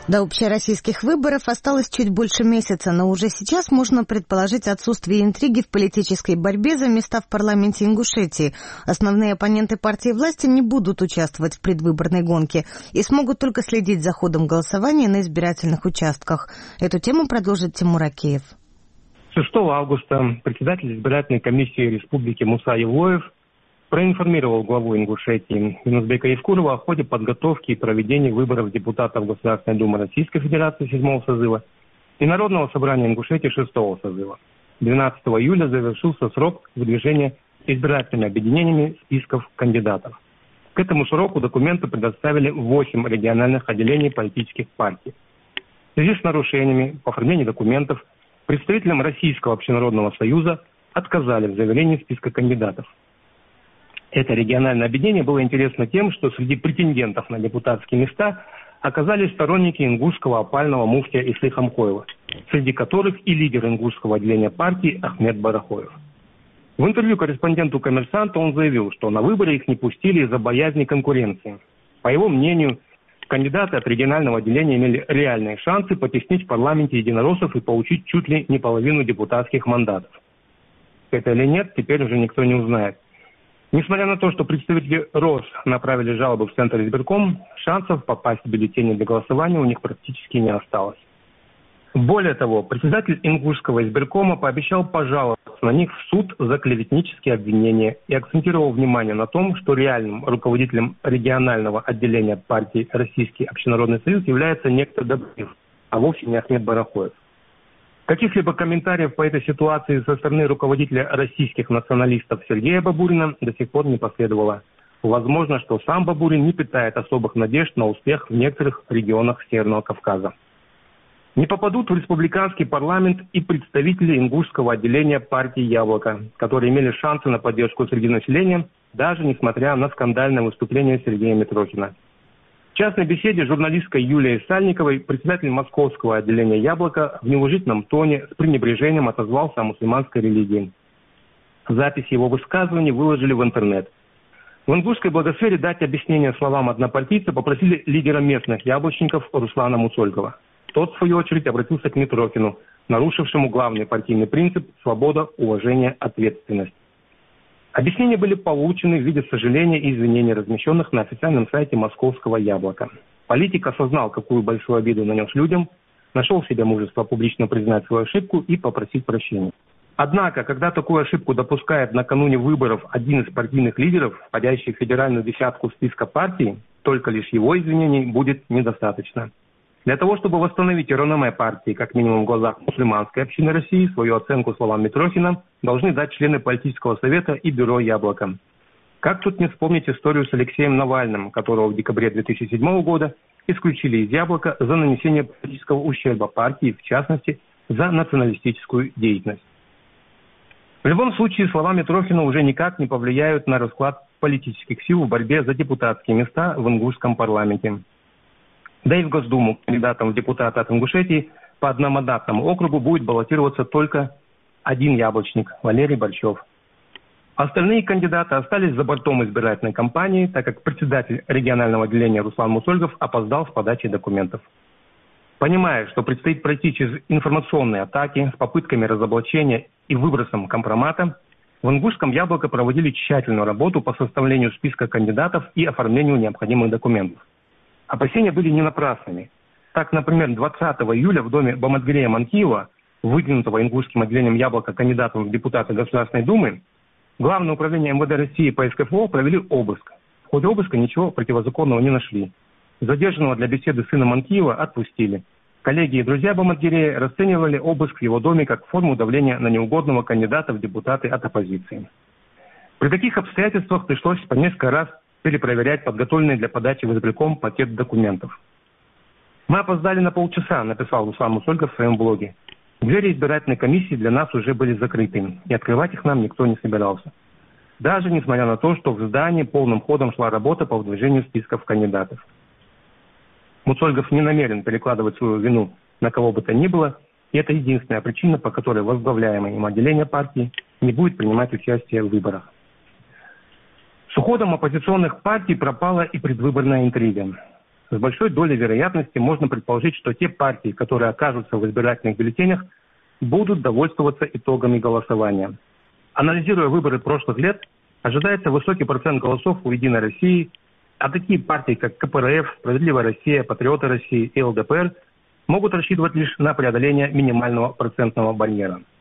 До общероссийских выборов осталось чуть больше месяца, но уже сейчас можно предположить отсутствие интриги в политической борьбе за места в парламенте Ингушетии. Основные оппоненты партии власти не будут участвовать в предвыборной гонке и смогут только следить за ходом голосования на избирательных участках. Эту тему продолжит Тимур Акеев. 6 августа председатель избирательной комиссии республики Муса Евлоев проинформировал главу Ингушетии Юнусбека Евкурова о ходе подготовки и проведения выборов депутатов Государственной Думы Российской Федерации 7-го созыва и Народного собрания Ингушетии 6-го созыва. 12 июля завершился срок выдвижения избирательными объединениями списков кандидатов. К этому сроку документы предоставили 8 региональных отделений политических партий. В связи с нарушениями по оформлению документов представителям Российского общенародного союза отказали в заверении списка кандидатов. Это региональное объединение было интересно тем, что среди претендентов на депутатские места оказались сторонники ингушского опального муфтия Исы Хамхоева, среди которых и лидер ингушского отделения партии Ахмед Барахоев. В интервью корреспонденту «Коммерсанта» он заявил, что на выборы их не пустили из-за боязни конкуренции. По его мнению, кандидаты от регионального отделения имели реальные шансы потеснить в парламенте единороссов и получить чуть ли не половину депутатских мандатов. Это или нет, теперь уже никто не узнает. Несмотря на то, что представители РОС направили жалобы в Центр избирком, шансов попасть в бюллетени для голосования у них практически не осталось. Более того, председатель Ингушского избиркома пообещал пожаловаться на них в суд за клеветнические обвинения и акцентировал внимание на том, что реальным руководителем регионального отделения партии Российский общенародный союз является некто Добрев, а вовсе не Ахмед Барахоев. Каких-либо комментариев по этой ситуации со стороны руководителя российских националистов Сергея Бабурина до сих пор не последовало. Возможно, что сам Бабурин не питает особых надежд на успех в некоторых регионах Северного Кавказа. Не попадут в республиканский парламент и представители ингушского отделения партии «Яблоко», которые имели шансы на поддержку среди населения, даже несмотря на скандальное выступление Сергея Митрохина. В частной беседе с журналисткой Юлией Сальниковой председатель московского отделения «Яблоко» в неуважительном тоне с пренебрежением отозвался о мусульманской религии. Запись его высказываний выложили в интернет. В ингушской благосфере дать объяснение словам однопартийца попросили лидера местных яблочников Руслана Мусолькова. Тот, в свою очередь, обратился к Митрохину, нарушившему главный партийный принцип «свобода, уважение, ответственность». Объяснения были получены в виде сожаления и извинений, размещенных на официальном сайте московского «Яблока». Политик осознал, какую большую обиду нанес людям, нашел в себе мужество публично признать свою ошибку и попросить прощения. Однако, когда такую ошибку допускает накануне выборов один из партийных лидеров, входящий в федеральную десятку списка партий, только лишь его извинений будет недостаточно. Для того, чтобы восстановить реноме партии, как минимум в глазах мусульманской общины России, свою оценку словам Митрохина должны дать члены политического совета и бюро «Яблоко». Как тут не вспомнить историю с Алексеем Навальным, которого в декабре 2007 года исключили из «Яблока» за нанесение политического ущерба партии, в частности, за националистическую деятельность. В любом случае, слова Митрохина уже никак не повлияют на расклад политических сил в борьбе за депутатские места в ингушском парламенте. Да и в Госдуму кандидатом в депутаты от Ингушетии по одномандатному округу будет баллотироваться только один яблочник – Валерий Борщев. Остальные кандидаты остались за бортом избирательной кампании, так как председатель регионального отделения Руслан Мусольгов опоздал с подачей документов. Понимая, что предстоит пройти через информационные атаки с попытками разоблачения и выбросом компромата, в ингушском «Яблоко» проводили тщательную работу по составлению списка кандидатов и оформлению необходимых документов. Опасения были не напрасными. Так, например, 20 июля в доме Бамадгирея Манкиева, выдвинутого ингушским отделением «Яблоко» кандидатом в депутаты Государственной Думы, Главное управление МВД России по СКФО провели обыск. В ходе обыска ничего противозаконного не нашли. Задержанного для беседы сына Манкиева отпустили. Коллеги и друзья Бамадгирея расценивали обыск в его доме как форму давления на неугодного кандидата в депутаты от оппозиции. При таких обстоятельствах пришлось по несколько раз перепроверять подготовленный для подачи в избирком пакет документов. «Мы опоздали на полчаса», написал Руслан Мусольков в своем блоге. «Двери избирательной комиссии для нас уже были закрыты, и открывать их нам никто не собирался. Даже несмотря на то, что в здании полным ходом шла работа по выдвижению списков кандидатов». Мусольгов не намерен перекладывать свою вину на кого бы то ни было, и это единственная причина, по которой возглавляемое им отделение партии не будет принимать участие в выборах. С уходом оппозиционных партий пропала и предвыборная интрига. с большой долей вероятности можно предположить, что те партии, которые окажутся в избирательных бюллетенях, будут довольствоваться итогами голосования. Анализируя выборы прошлых лет, ожидается высокий процент голосов у «Единой России», а такие партии, как КПРФ, «Справедливая Россия», «Патриоты России» и ЛДПР могут рассчитывать лишь на преодоление минимального процентного барьера.